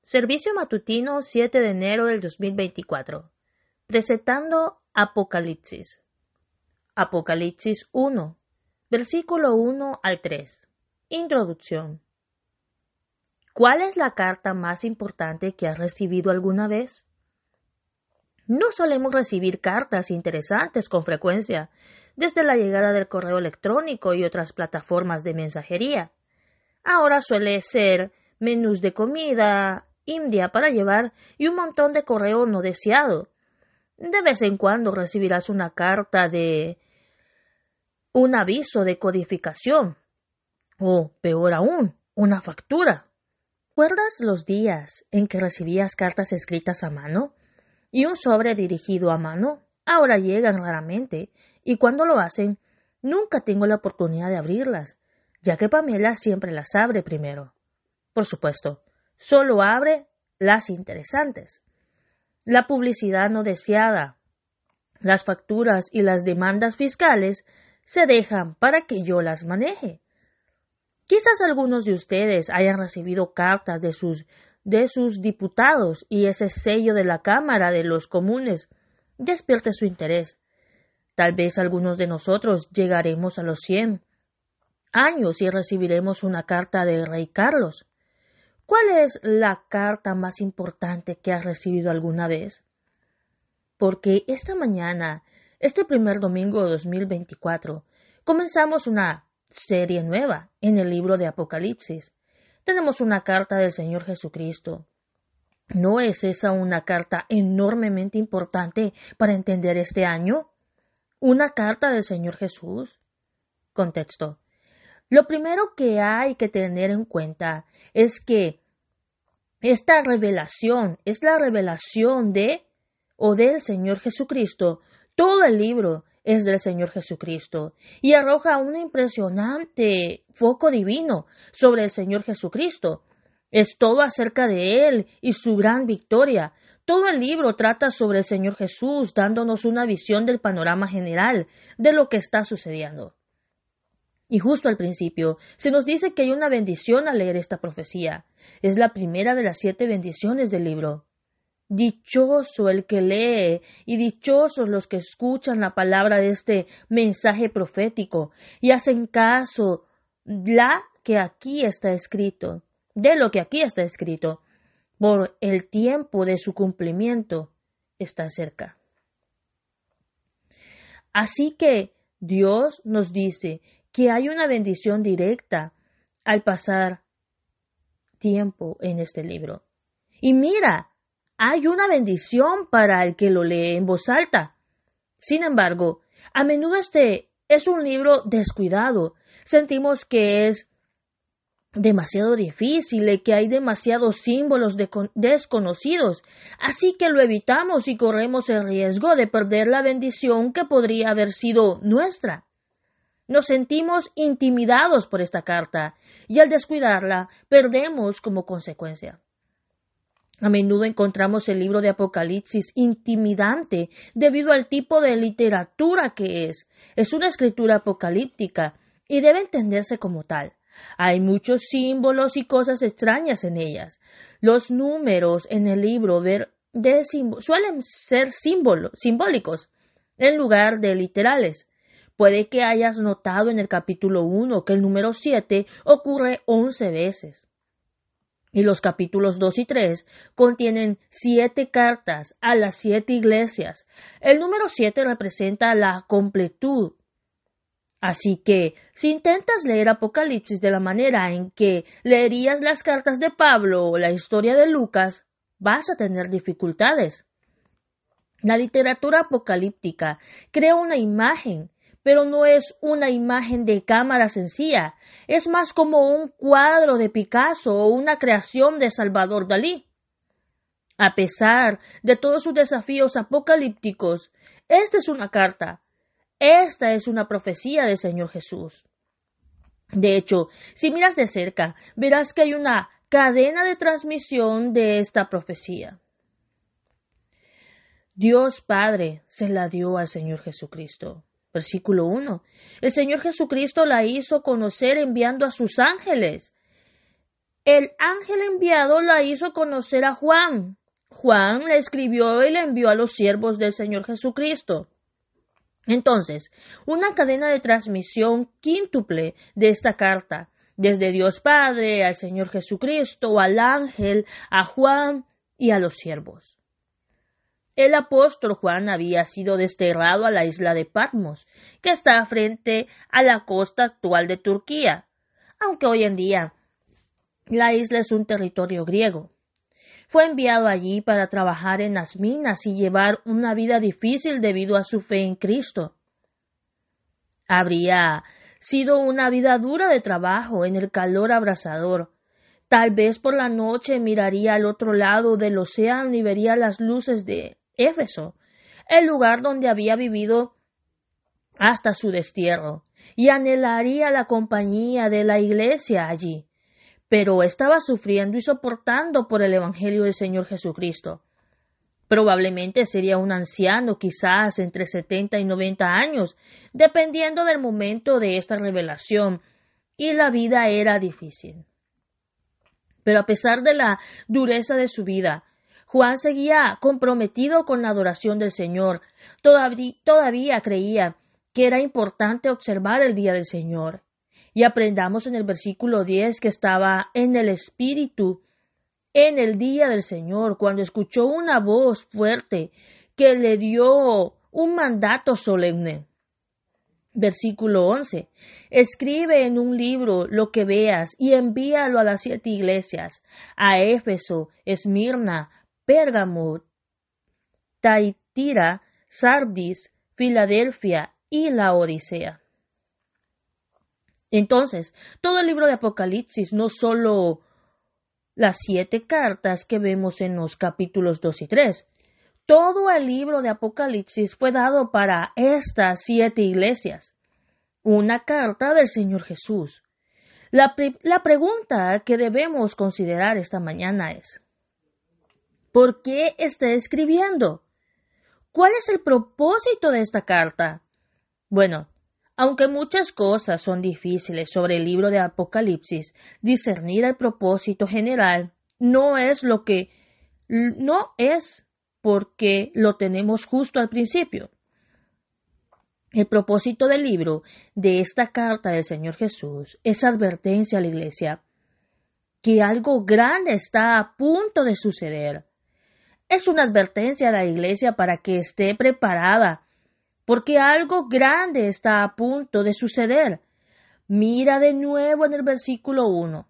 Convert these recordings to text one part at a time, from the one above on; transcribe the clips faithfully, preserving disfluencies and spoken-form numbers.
Servicio matutino siete de enero del dos mil veinticuatro. Presentando Apocalipsis. Apocalipsis uno, versículo uno al tres. Introducción. ¿Cuál es la carta más importante que has recibido alguna vez? No solemos recibir cartas interesantes con frecuencia, desde la llegada del correo electrónico y otras plataformas de mensajería. Ahora suele ser menús de comida india para llevar y un montón de correo no deseado. De vez en cuando recibirás una carta de un aviso de codificación o, peor aún, una factura. ¿Recuerdas los días en que recibías cartas escritas a mano y un sobre dirigido a mano? Ahora llegan raramente y cuando lo hacen, nunca tengo la oportunidad de abrirlas, ya que Pamela siempre las abre primero. Por supuesto, solo abre las interesantes. La publicidad no deseada, las facturas y las demandas fiscales se dejan para que yo las maneje. Quizás algunos de ustedes hayan recibido cartas de sus, de sus diputados y ese sello de la Cámara de los Comunes despierte su interés. Tal vez algunos de nosotros llegaremos a los cien años y recibiremos una carta del rey Carlos. ¿Cuál es la carta más importante que has recibido alguna vez? Porque esta mañana, este primer domingo de dos mil veinticuatro, comenzamos una serie nueva en el libro de Apocalipsis. Tenemos una carta del Señor Jesucristo. ¿No es esa una carta enormemente importante para entender este año? ¿Una carta del Señor Jesús? Contexto. Lo primero que hay que tener en cuenta es que esta revelación es la revelación de o del Señor Jesucristo. Todo el libro es del Señor Jesucristo y arroja un impresionante foco divino sobre el Señor Jesucristo. Es todo acerca de Él y su gran victoria. Todo el libro trata sobre el Señor Jesús, dándonos una visión del panorama general de lo que está sucediendo. Y justo al principio se nos dice que hay una bendición al leer esta profecía. Es la primera de las siete bendiciones del libro. Dichoso el que lee y dichosos los que escuchan la palabra de este mensaje profético y hacen caso la que aquí está escrito, de lo que aquí está escrito, por el tiempo de su cumplimiento está cerca. Así que Dios nos dice que hay una bendición directa al pasar tiempo en este libro. Y mira, hay una bendición para el que lo lee en voz alta. Sin embargo, a menudo este es un libro descuidado. Sentimos que es demasiado difícil y que hay demasiados símbolos de desconocidos, así que lo evitamos y corremos el riesgo de perder la bendición que podría haber sido nuestra. Nos sentimos intimidados por esta carta y al descuidarla perdemos como consecuencia. A menudo encontramos el libro de Apocalipsis intimidante debido al tipo de literatura que es. Es una escritura apocalíptica y debe entenderse como tal. Hay muchos símbolos y cosas extrañas en ellas. Los números en el libro de, de suelen ser símbolos, simbólicos en lugar de literales. Puede que hayas notado en el capítulo uno que el número siete ocurre once veces. Y los capítulos dos y tres contienen siete cartas a las siete iglesias. El número siete representa la completud. Así que, si intentas leer Apocalipsis de la manera en que leerías las cartas de Pablo o la historia de Lucas, vas a tener dificultades. La literatura apocalíptica crea una imagen, pero no es una imagen de cámara sencilla, es más como un cuadro de Picasso o una creación de Salvador Dalí. A pesar de todos sus desafíos apocalípticos, esta es una carta, esta es una profecía del Señor Jesús. De hecho, si miras de cerca, verás que hay una cadena de transmisión de esta profecía. Dios Padre se la dio al Señor Jesucristo. Versículo uno. El Señor Jesucristo la hizo conocer enviando a sus ángeles. El ángel enviado la hizo conocer a Juan. Juan le escribió y le envió a los siervos del Señor Jesucristo. Entonces, una cadena de transmisión quíntuple de esta carta, desde Dios Padre, al Señor Jesucristo, al ángel, a Juan y a los siervos. El apóstol Juan había sido desterrado a la isla de Patmos, que está frente a la costa actual de Turquía, aunque hoy en día la isla es un territorio griego. Fue enviado allí para trabajar en las minas y llevar una vida difícil debido a su fe en Cristo. Habría sido una vida dura de trabajo en el calor abrasador. Tal vez por la noche miraría al otro lado del océano y vería las luces de Éfeso, el lugar donde había vivido hasta su destierro, y anhelaría la compañía de la iglesia allí. Pero estaba sufriendo y soportando por el Evangelio del Señor Jesucristo. Probablemente sería un anciano, quizás entre setenta y noventa años, dependiendo del momento de esta revelación, y la vida era difícil. Pero a pesar de la dureza de su vida, Juan seguía comprometido con la adoración del Señor. Todavía, todavía creía que era importante observar el día del Señor. Y aprendamos en el versículo diez que estaba en el Espíritu en el día del Señor, cuando escuchó una voz fuerte que le dio un mandato solemne. Versículo once. Escribe en un libro lo que veas y envíalo a las siete iglesias, a Éfeso, Esmirna, Pérgamo, Taitira, Sardis, Filadelfia y la Odisea. Entonces, todo el libro de Apocalipsis, no solo las siete cartas que vemos en los capítulos dos y tres, todo el libro de Apocalipsis fue dado para estas siete iglesias. Una carta del Señor Jesús. La, pre- la pregunta que debemos considerar esta mañana es: ¿por qué está escribiendo? ¿Cuál es el propósito de esta carta? Bueno, aunque muchas cosas son difíciles sobre el libro de Apocalipsis, discernir el propósito general no es lo que no es porque lo tenemos justo al principio. El propósito del libro de esta carta del Señor Jesús es advertencia a la iglesia que algo grande está a punto de suceder. Es una advertencia a la iglesia para que esté preparada, porque algo grande está a punto de suceder. Mira de nuevo en el versículo uno.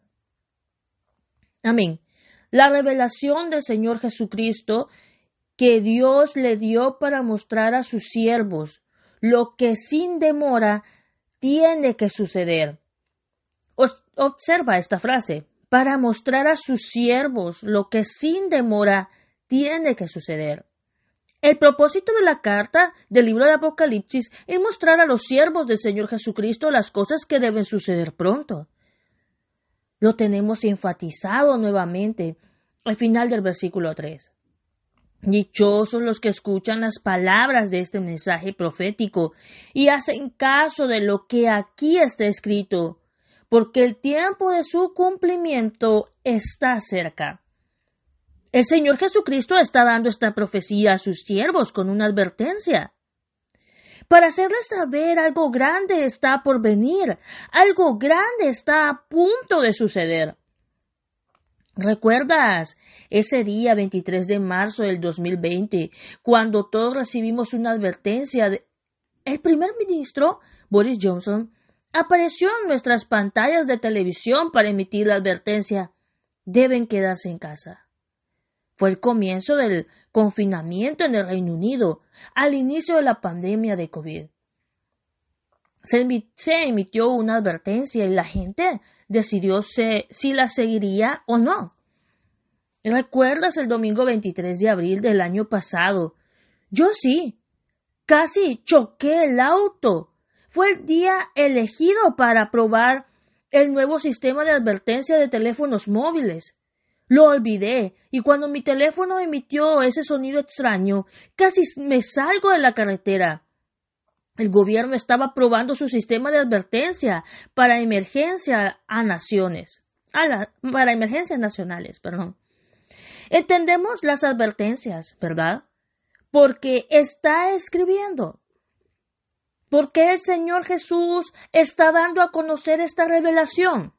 Amén. La revelación del Señor Jesucristo que Dios le dio para mostrar a sus siervos lo que sin demora tiene que suceder. Os- observa esta frase, para mostrar a sus siervos lo que sin demora tiene que suceder. El propósito de la carta del libro de Apocalipsis es mostrar a los siervos del Señor Jesucristo las cosas que deben suceder pronto. Lo tenemos enfatizado nuevamente al final del versículo tres. Dichosos los que escuchan las palabras de este mensaje profético y hacen caso de lo que aquí está escrito, porque el tiempo de su cumplimiento está cerca. El Señor Jesucristo está dando esta profecía a sus siervos con una advertencia, para hacerles saber algo grande está por venir, algo grande está a punto de suceder. ¿Recuerdas ese día veintitrés de marzo del dos mil veinte, cuando todos recibimos una advertencia? De... El primer ministro, Boris Johnson, apareció en nuestras pantallas de televisión para emitir la advertencia: deben quedarse en casa. Fue el comienzo del confinamiento en el Reino Unido, al inicio de la pandemia de COVID. Se, se emitió una advertencia y la gente decidió se, si la seguiría o no. ¿Recuerdas el domingo veintitrés de abril del año pasado? Yo sí. Casi choqué el auto. Fue el día elegido para probar el nuevo sistema de advertencia de teléfonos móviles. Lo olvidé, y cuando mi teléfono emitió ese sonido extraño, casi me salgo de la carretera. El gobierno estaba probando su sistema de advertencia para emergencia a naciones. a la, para emergencias nacionales, perdón. Entendemos las advertencias, ¿verdad? Porque está escribiendo. Porque el Señor Jesús está dando a conocer esta revelación.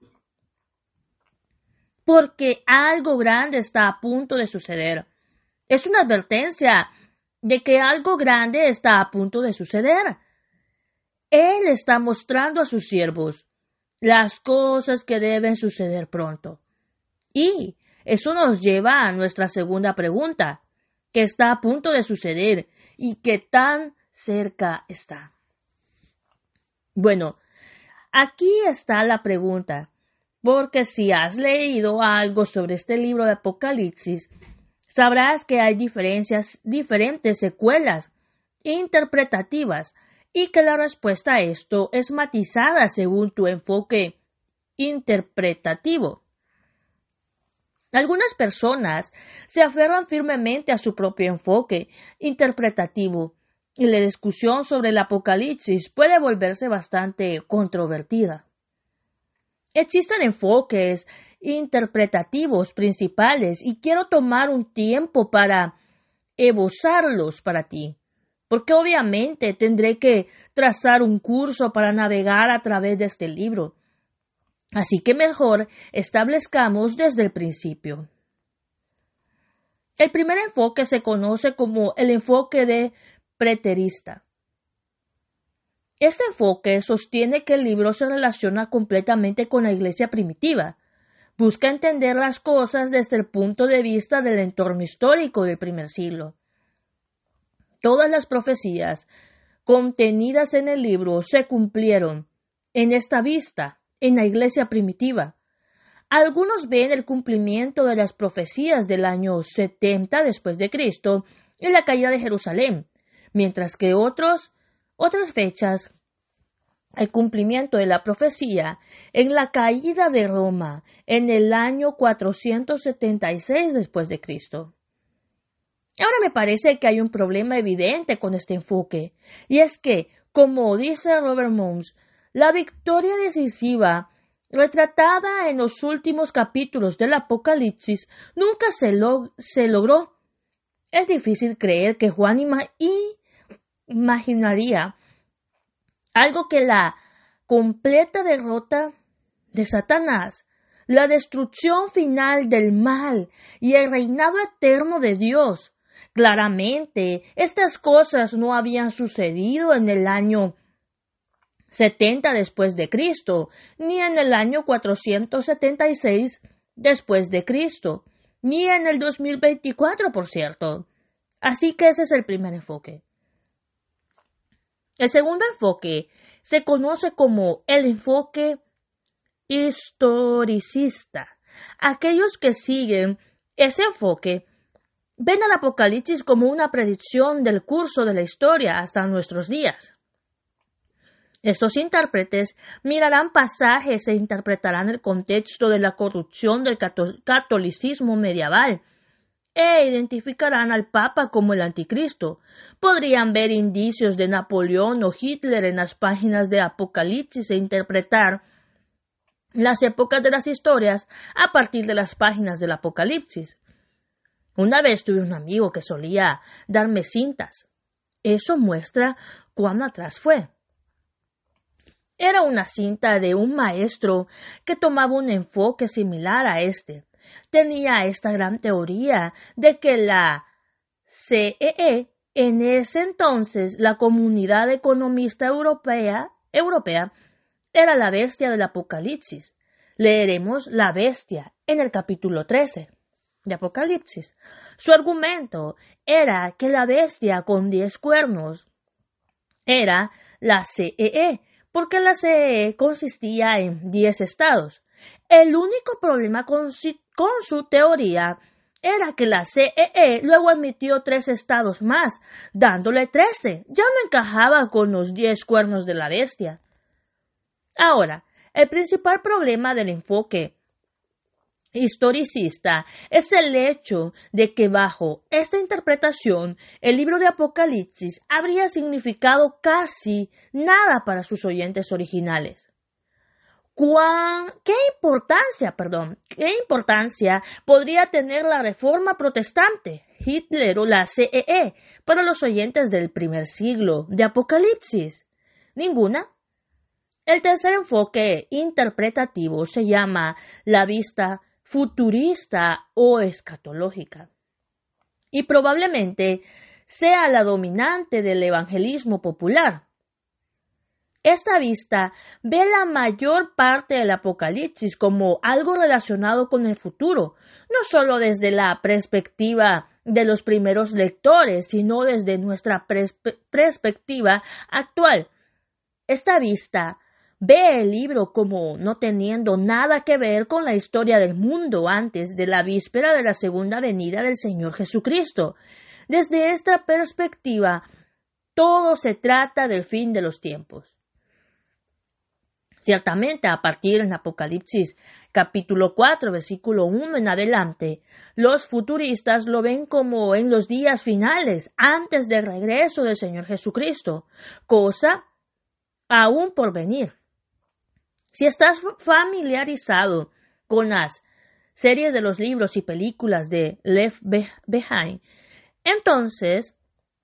Porque algo grande está a punto de suceder. Es una advertencia de que algo grande está a punto de suceder. Él está mostrando a sus siervos las cosas que deben suceder pronto. Y eso nos lleva a nuestra segunda pregunta, que está a punto de suceder y que tan cerca está. Bueno, aquí está la pregunta, porque si has leído algo sobre este libro de Apocalipsis, sabrás que hay diferencias, diferentes secuelas interpretativas y que la respuesta a esto es matizada según tu enfoque interpretativo. Algunas personas se aferran firmemente a su propio enfoque interpretativo y la discusión sobre el Apocalipsis puede volverse bastante controvertida. Existen enfoques interpretativos principales y quiero tomar un tiempo para esbozarlos para ti, porque obviamente tendré que trazar un curso para navegar a través de este libro. Así que mejor establezcamos desde el principio. El primer enfoque se conoce como el enfoque de preterista. Este enfoque sostiene que el libro se relaciona completamente con la iglesia primitiva. Busca entender las cosas desde el punto de vista del entorno histórico del primer siglo. Todas las profecías contenidas en el libro se cumplieron en esta vista en la iglesia primitiva. Algunos ven el cumplimiento de las profecías del año setenta después de Cristo en la caída de Jerusalén, mientras que otros, otras fechas, el cumplimiento de la profecía en la caída de Roma en el año cuatrocientos setenta y seis después de Cristo. Ahora me parece que hay un problema evidente con este enfoque, y es que, como dice Robert Moons, la victoria decisiva retratada en los últimos capítulos del Apocalipsis nunca se, lo, se logró. Es difícil creer que Juan ima- imaginaría algo que la completa derrota de Satanás, la destrucción final del mal y el reinado eterno de Dios. Claramente, estas cosas no habían sucedido en el año setenta después de Cristo, ni en el año cuatrocientos setenta y seis después de Cristo, ni en el dos mil veinticuatro, por cierto. Así que ese es el primer enfoque. El segundo enfoque se conoce como el enfoque historicista. Aquellos que siguen ese enfoque ven al Apocalipsis como una predicción del curso de la historia hasta nuestros días. Estos intérpretes mirarán pasajes e interpretarán el contexto de la corrupción del catolicismo medieval e identificarán al Papa como el Anticristo. Podrían ver indicios de Napoleón o Hitler en las páginas de Apocalipsis e interpretar las épocas de las historias a partir de las páginas del Apocalipsis. Una vez tuve un amigo que solía darme cintas. Eso muestra cuán atrás fue. Era una cinta de un maestro que tomaba un enfoque similar a este. Tenía esta gran teoría de que la C E E, en ese entonces la Comunidad Economista Europea, Europea, era la bestia del Apocalipsis. Leeremos la bestia en el capítulo trece de Apocalipsis. Su argumento era que la bestia con diez cuernos era la C E E, porque la C E E consistía en diez estados. El único problema con, si, con su teoría era que la C E E luego admitió tres estados más, dándole trece. Ya no encajaba con los diez cuernos de la bestia. Ahora, el principal problema del enfoque historicista es el hecho de que bajo esta interpretación el libro de Apocalipsis habría significado casi nada para sus oyentes originales. ¿Cuán, qué importancia, perdón, qué importancia podría tener la Reforma Protestante, Hitler o la C E E para los oyentes del primer siglo de Apocalipsis? Ninguna. El tercer enfoque interpretativo se llama la vista futurista o escatológica, y probablemente sea la dominante del evangelismo popular. Esta vista ve la mayor parte del Apocalipsis como algo relacionado con el futuro, no solo desde la perspectiva de los primeros lectores, sino desde nuestra perspe- perspectiva actual. Esta vista ve el libro como no teniendo nada que ver con la historia del mundo antes de la víspera de la segunda venida del Señor Jesucristo. Desde esta perspectiva, todo se trata del fin de los tiempos. Ciertamente, a partir en Apocalipsis capítulo cuatro, versículo uno en adelante, los futuristas lo ven como en los días finales, antes del regreso del Señor Jesucristo, cosa aún por venir. Si estás familiarizado con las series de los libros y películas de Left Behind, entonces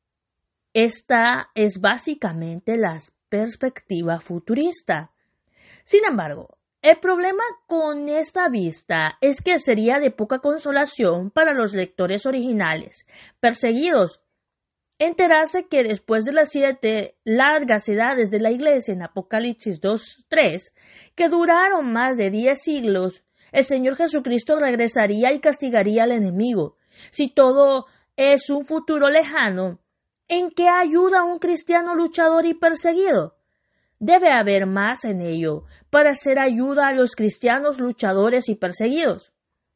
esta es básicamente la perspectiva futurista. Sin embargo, el problema con esta vista es que sería de poca consolación para los lectores originales, perseguidos, enterarse que después de las siete largas edades de la Iglesia en Apocalipsis dos tres, que duraron más de diez siglos, el Señor Jesucristo regresaría y castigaría al enemigo. Si todo es un futuro lejano, ¿en qué ayuda un cristiano luchador y perseguido? Debe haber más en ello para hacer ayuda a los cristianos luchadores y perseguidos.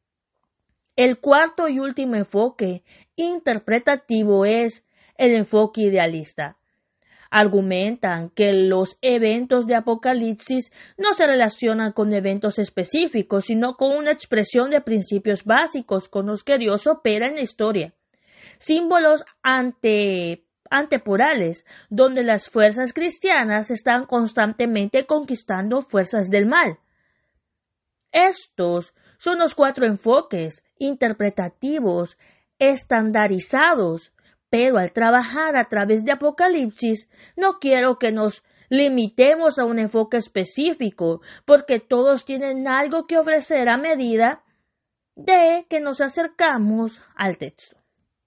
El cuarto y último enfoque interpretativo es el enfoque idealista. Argumentan que los eventos de Apocalipsis no se relacionan con eventos específicos, sino con una expresión de principios básicos con los que Dios opera en la historia. Símbolos ante antemporales, donde las fuerzas cristianas están constantemente conquistando fuerzas del mal. Estos son los cuatro enfoques interpretativos estandarizados, pero al trabajar a través de Apocalipsis, no quiero que nos limitemos a un enfoque específico, porque todos tienen algo que ofrecer a medida de que nos acercamos al texto.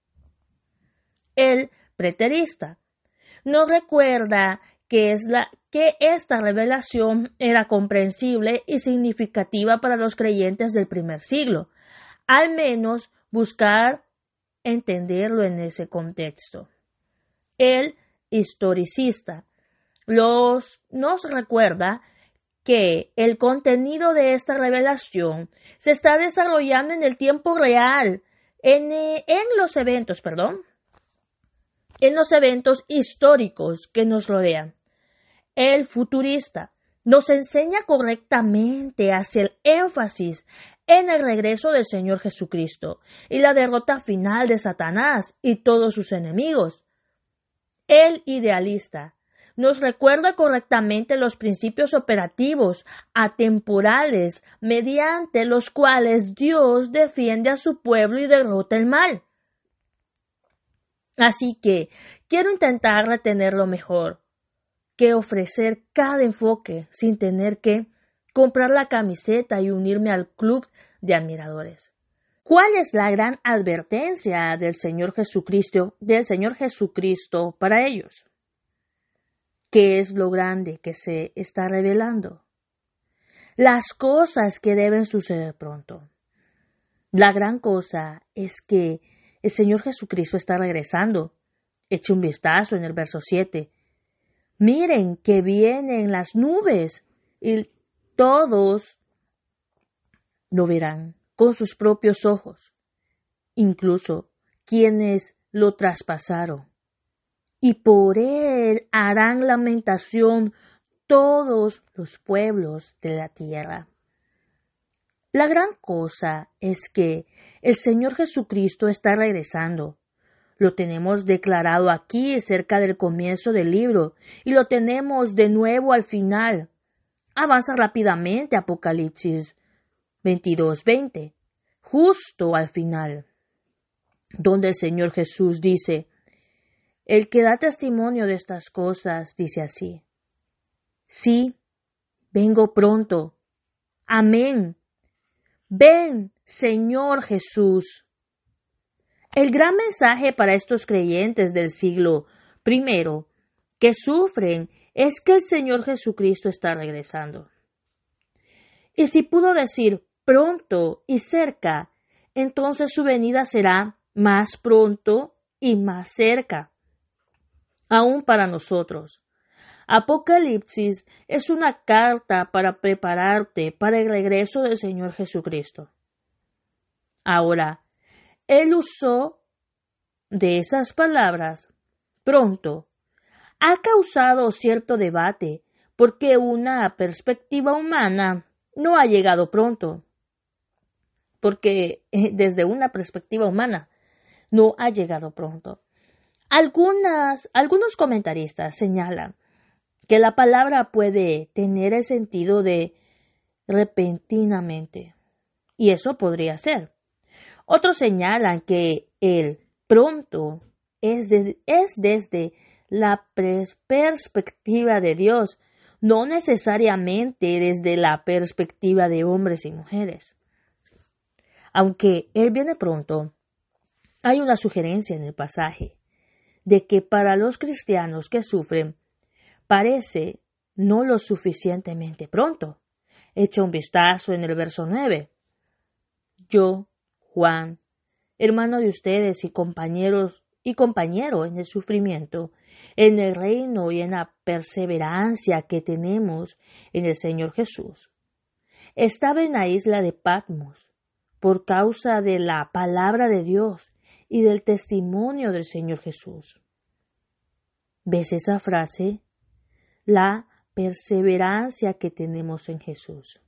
El preterista nos recuerda que, es la, que esta revelación era comprensible y significativa para los creyentes del primer siglo, al menos buscar entenderlo en ese contexto. El historicista los, nos recuerda que el contenido de esta revelación se está desarrollando en el tiempo real, en, en los eventos, perdón, en los eventos históricos que nos rodean. El futurista nos enseña correctamente hacia el énfasis en el regreso del Señor Jesucristo y la derrota final de Satanás y todos sus enemigos. El idealista nos recuerda correctamente los principios operativos atemporales mediante los cuales Dios defiende a su pueblo y derrota el mal. Así que quiero intentar retener lo mejor, que ofrecer cada enfoque sin tener que comprar la camiseta y unirme al club de admiradores. ¿Cuál es la gran advertencia del Señor Jesucristo, del Señor Jesucristo para ellos? ¿Qué es lo grande que se está revelando? Las cosas que deben suceder pronto. La gran cosa es que el Señor Jesucristo está regresando. Eche un vistazo en el verso siete. Miren que vienen las nubes y todos lo verán con sus propios ojos, incluso quienes lo traspasaron. Y por él harán lamentación todos los pueblos de la tierra. La gran cosa es que el Señor Jesucristo está regresando. Lo tenemos declarado aquí cerca del comienzo del libro y lo tenemos de nuevo al final. avanza rápidamente a Apocalipsis veintidós veinte, justo al final, donde el Señor Jesús dice, el que da testimonio de estas cosas dice así, sí, vengo pronto. Amén. Ven, Señor Jesús. El gran mensaje para estos creyentes del siglo primero que sufren es que el Señor Jesucristo está regresando. Y si pudo decir pronto y cerca, entonces su venida será más pronto y más cerca, aún para nosotros. Apocalipsis es una carta para prepararte para el regreso del Señor Jesucristo. Ahora, Él usó de esas palabras, pronto, ha causado cierto debate porque una perspectiva humana no ha llegado pronto. Porque eh, desde una perspectiva humana no ha llegado pronto. Algunas, algunos comentaristas señalan que la palabra puede tener el sentido de repentinamente, y eso podría ser. Otros señalan que el pronto es, de, es desde la pers- perspectiva de Dios, no necesariamente desde la perspectiva de hombres y mujeres. Aunque Él viene pronto, hay una sugerencia en el pasaje de que para los cristianos que sufren, parece no lo suficientemente pronto. Echa un vistazo en el verso nueve. Yo, Juan, hermano de ustedes y compañeros y compañero en el sufrimiento, en el reino y en la perseverancia que tenemos en el Señor Jesús, estaba en la isla de Patmos por causa de la palabra de Dios y del testimonio del Señor Jesús. ¿Ves esa frase? La perseverancia que tenemos en Jesús.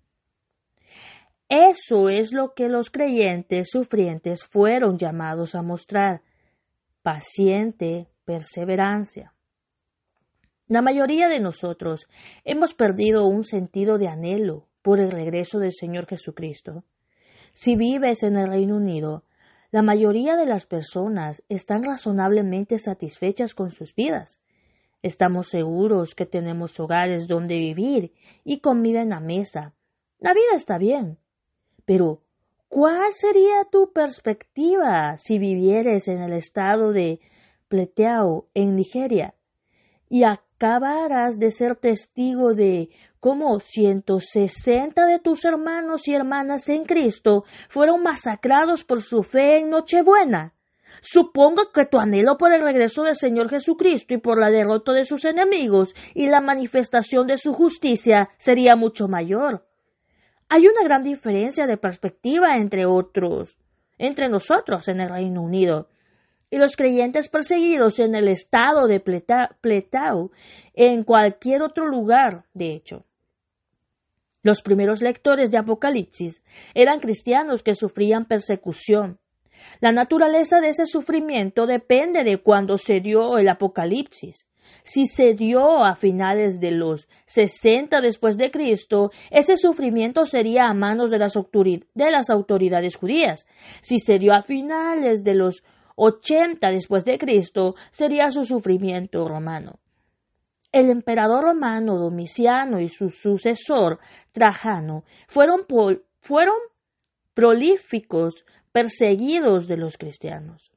Eso es lo que los creyentes sufrientes fueron llamados a mostrar. Paciente perseverancia. La mayoría de nosotros hemos perdido un sentido de anhelo por el regreso del Señor Jesucristo. Si vives en el Reino Unido, la mayoría de las personas están razonablemente satisfechas con sus vidas. Estamos seguros que tenemos hogares donde vivir y comida en la mesa. La vida está bien. Pero, ¿cuál sería tu perspectiva si vivieres en el estado de Plateau, en Nigeria, y acabaras de ser testigo de cómo ciento sesenta de tus hermanos y hermanas en Cristo fueron masacrados por su fe en Nochebuena? Supongo que tu anhelo por el regreso del Señor Jesucristo y por la derrota de sus enemigos y la manifestación de su justicia sería mucho mayor. Hay una gran diferencia de perspectiva entre otros, entre nosotros en el Reino Unido y los creyentes perseguidos en el estado de Plateau, en cualquier otro lugar, de hecho. Los primeros lectores de Apocalipsis eran cristianos que sufrían persecución. La naturaleza de ese sufrimiento depende de cuándo se dio el Apocalipsis. Si se dio a finales de los sesenta después de Cristo, ese sufrimiento sería a manos de las, autorid- de las autoridades judías. Si se dio a finales de los ochenta después de Cristo, sería su sufrimiento romano. El emperador romano Domiciano y su sucesor Trajano fueron, pol- fueron prolíficos perseguidos de los cristianos.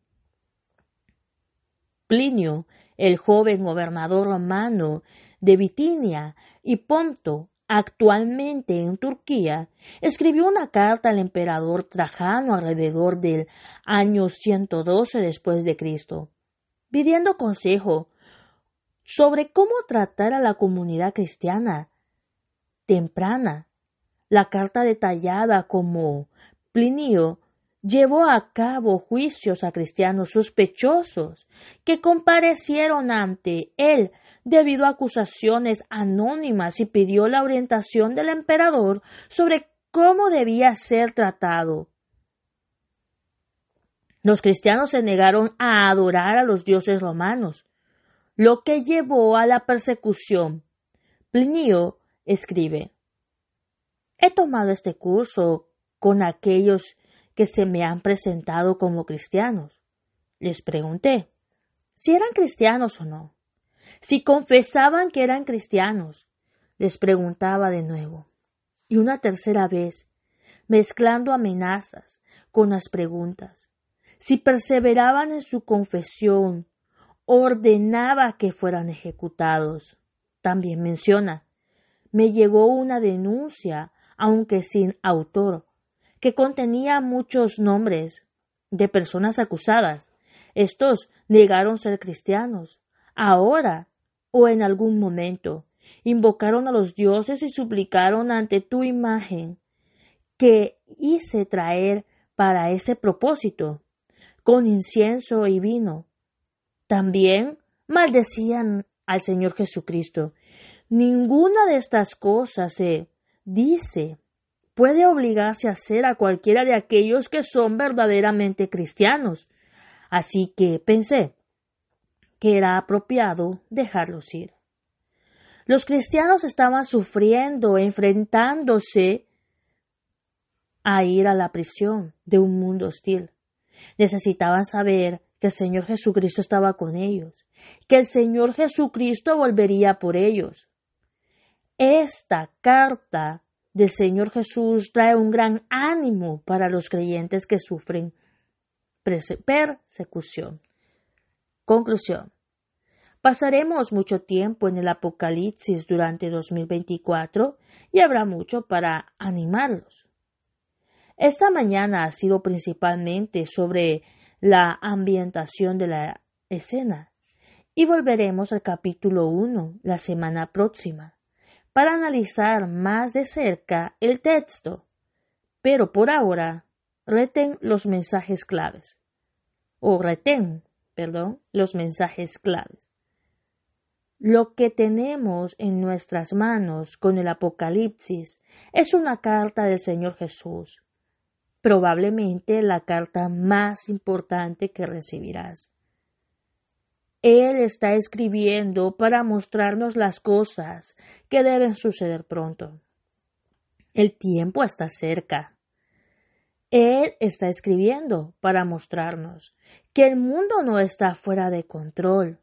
Plinio, el joven gobernador romano de Bitinia y Ponto, actualmente en Turquía, escribió una carta al emperador Trajano alrededor del año ciento doce después de Cristo, pidiendo consejo sobre cómo tratar a la comunidad cristiana temprana. La carta detallada como Plinio llevó a cabo juicios a cristianos sospechosos que comparecieron ante él debido a acusaciones anónimas y pidió la orientación del emperador sobre cómo debía ser tratado. Los cristianos se negaron a adorar a los dioses romanos, lo que llevó a la persecución. Plinio escribe: He tomado este curso con aquellos que se me han presentado como cristianos. Les pregunté si eran cristianos o no. Si confesaban que eran cristianos, les preguntaba de nuevo. Y una tercera vez, mezclando amenazas con las preguntas. Si perseveraban en su confesión, ordenaba que fueran ejecutados. También menciona, me llegó una denuncia, aunque sin autor, que contenía muchos nombres de personas acusadas. Estos negaron ser cristianos. Ahora, o en algún momento, invocaron a los dioses y suplicaron ante tu imagen que hice traer para ese propósito, con incienso y vino. También maldecían al Señor Jesucristo. Ninguna de estas cosas se dice puede obligarse a hacer a cualquiera de aquellos que son verdaderamente cristianos. Así que pensé que era apropiado dejarlos ir. Los cristianos estaban sufriendo, enfrentándose a ir a la prisión de un mundo hostil. Necesitaban saber que el Señor Jesucristo estaba con ellos, que el Señor Jesucristo volvería por ellos. Esta carta del Señor Jesús trae un gran ánimo para los creyentes que sufren persecución. Conclusión. Pasaremos mucho tiempo en el Apocalipsis durante dos mil veinticuatro y habrá mucho para animarlos. Esta mañana ha sido principalmente sobre la ambientación de la escena y volveremos al capítulo uno la semana próxima para analizar más de cerca el texto, pero por ahora retén los mensajes claves, o retén, perdón, los mensajes claves. Lo que tenemos en nuestras manos con el Apocalipsis es una carta del Señor Jesús, probablemente la carta más importante que recibirás. Él está escribiendo para mostrarnos las cosas que deben suceder pronto. El tiempo está cerca. Él está escribiendo para mostrarnos que el mundo no está fuera de control,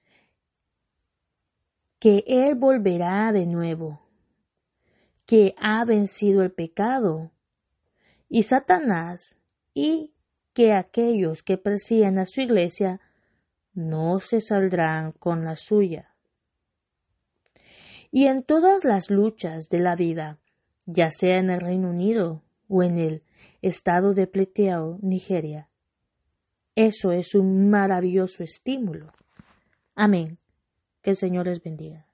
que Él volverá de nuevo, que ha vencido el pecado y Satanás y que aquellos que persiguen a su iglesia no se saldrán con la suya. Y en todas las luchas de la vida, ya sea en el Reino Unido o en el estado de Plateau, Nigeria, eso es un maravilloso estímulo. Amén. Que el Señor les bendiga.